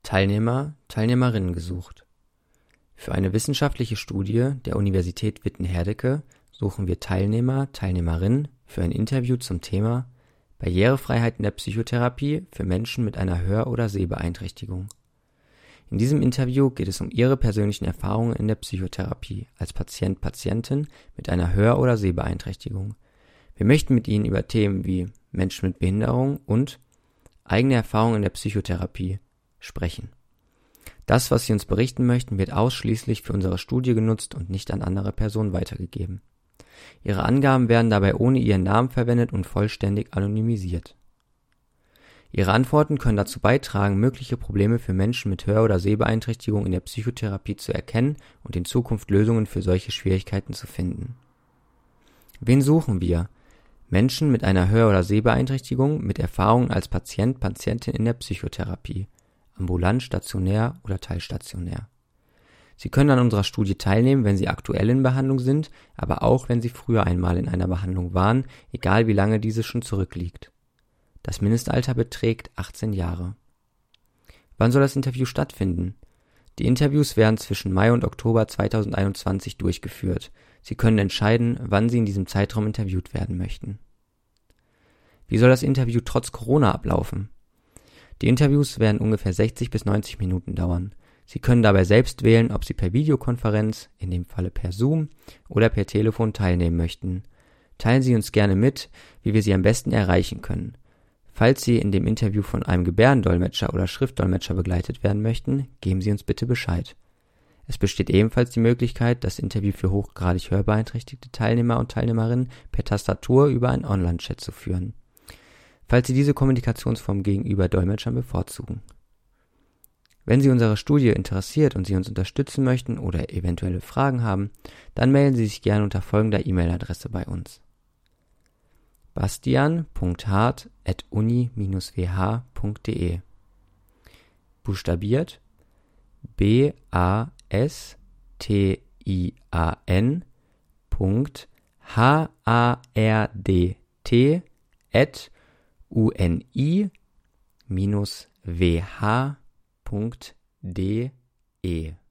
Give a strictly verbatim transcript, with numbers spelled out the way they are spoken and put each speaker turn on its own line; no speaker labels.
Teilnehmer, Teilnehmerinnen gesucht. Für eine wissenschaftliche Studie der Universität Witten-Herdecke suchen wir Teilnehmer, Teilnehmerinnen für ein Interview zum Thema Barrierefreiheit in der Psychotherapie für Menschen mit einer Hör- oder Sehbeeinträchtigung. In diesem Interview geht es um Ihre persönlichen Erfahrungen in der Psychotherapie als Patient, Patientin mit einer Hör- oder Sehbeeinträchtigung. Wir möchten mit Ihnen über Themen wie Menschen mit Behinderung und eigene Erfahrungen in der Psychotherapie sprechen. Das, was Sie uns berichten möchten, wird ausschließlich für unsere Studie genutzt und nicht an andere Personen weitergegeben. Ihre Angaben werden dabei ohne Ihren Namen verwendet und vollständig anonymisiert. Ihre Antworten können dazu beitragen, mögliche Probleme für Menschen mit Hör- oder Sehbeeinträchtigung in der Psychotherapie zu erkennen und in Zukunft Lösungen für solche Schwierigkeiten zu finden. Wen suchen wir? Menschen mit einer Hör- oder Sehbeeinträchtigung mit Erfahrung als Patient, Patientin in der Psychotherapie, ambulant, stationär oder teilstationär. Sie können an unserer Studie teilnehmen, wenn Sie aktuell in Behandlung sind, aber auch, wenn Sie früher einmal in einer Behandlung waren, egal wie lange diese schon zurückliegt. Das Mindestalter beträgt achtzehn Jahre. Wann soll das Interview stattfinden? Die Interviews werden zwischen Mai und Oktober zweitausendeinundzwanzig durchgeführt. Sie können entscheiden, wann Sie in diesem Zeitraum interviewt werden möchten. Wie soll das Interview trotz Corona ablaufen? Die Interviews werden ungefähr sechzig bis neunzig Minuten dauern. Sie können dabei selbst wählen, ob Sie per Videokonferenz, in dem Falle per Zoom, oder per Telefon teilnehmen möchten. Teilen Sie uns gerne mit, wie wir Sie am besten erreichen können. Falls Sie in dem Interview von einem Gebärdendolmetscher oder Schriftdolmetscher begleitet werden möchten, geben Sie uns bitte Bescheid. Es besteht ebenfalls die Möglichkeit, das Interview für hochgradig hörbeeinträchtigte Teilnehmer und Teilnehmerinnen per Tastatur über einen Online-Chat zu führen, falls Sie diese Kommunikationsform gegenüber Dolmetschern bevorzugen. Wenn Sie unsere Studie interessiert und Sie uns unterstützen möchten oder eventuelle Fragen haben, dann melden Sie sich gerne unter folgender E-Mail-Adresse bei uns: bastian punkt hart at uni dash w h punkt d e. Buchstabiert B A S T I A N Punkt H A R D T at uni dash w h punkt d e.